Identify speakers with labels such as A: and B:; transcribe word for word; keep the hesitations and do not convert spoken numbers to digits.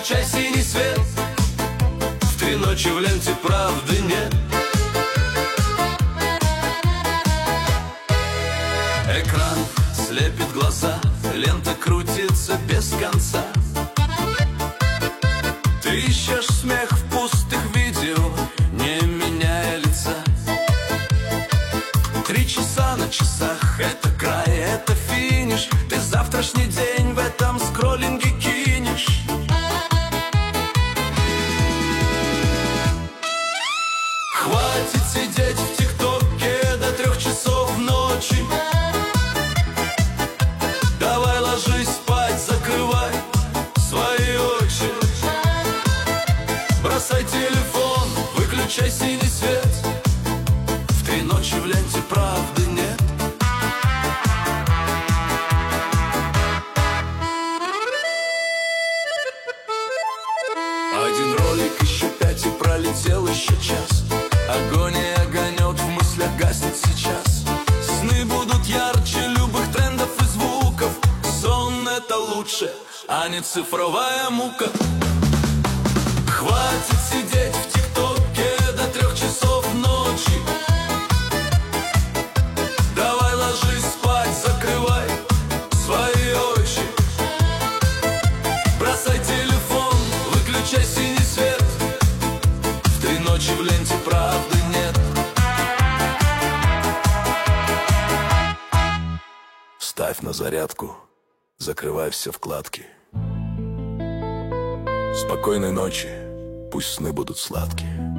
A: выключай синий свет. В три ночи в ленте правды нет. Экран слепит глаза, лента крутится без конца. Ты ищешь смех в пустых видео, не меняя лица. Три часа на часах, это край, это финиш. Ты завтрашний день в этом скроллинге кинешь. Хватит сидеть в ТикТоке до трех часов ночи. Давай ложись спать, закрывай свои очи. Бросай телефон, выключай синий свет. В три ночи в ленте правды нет. Один ролик, еще пять, и пролетел еще час. Огонь и огонек в мыслях гаснет сейчас. Сны будут ярче любых трендов и звуков. Сон — это лучше, а не цифровая мука. Хватит сидеть в ТикТоке до трех часов ночи. Давай ложись спать, закрывай свои очи. Бросай телефон, выключай синий свет. В три ночи в ленте правды нет. Ставь на зарядку, закрывай все вкладки. Спокойной ночи, пусть сны будут сладкие.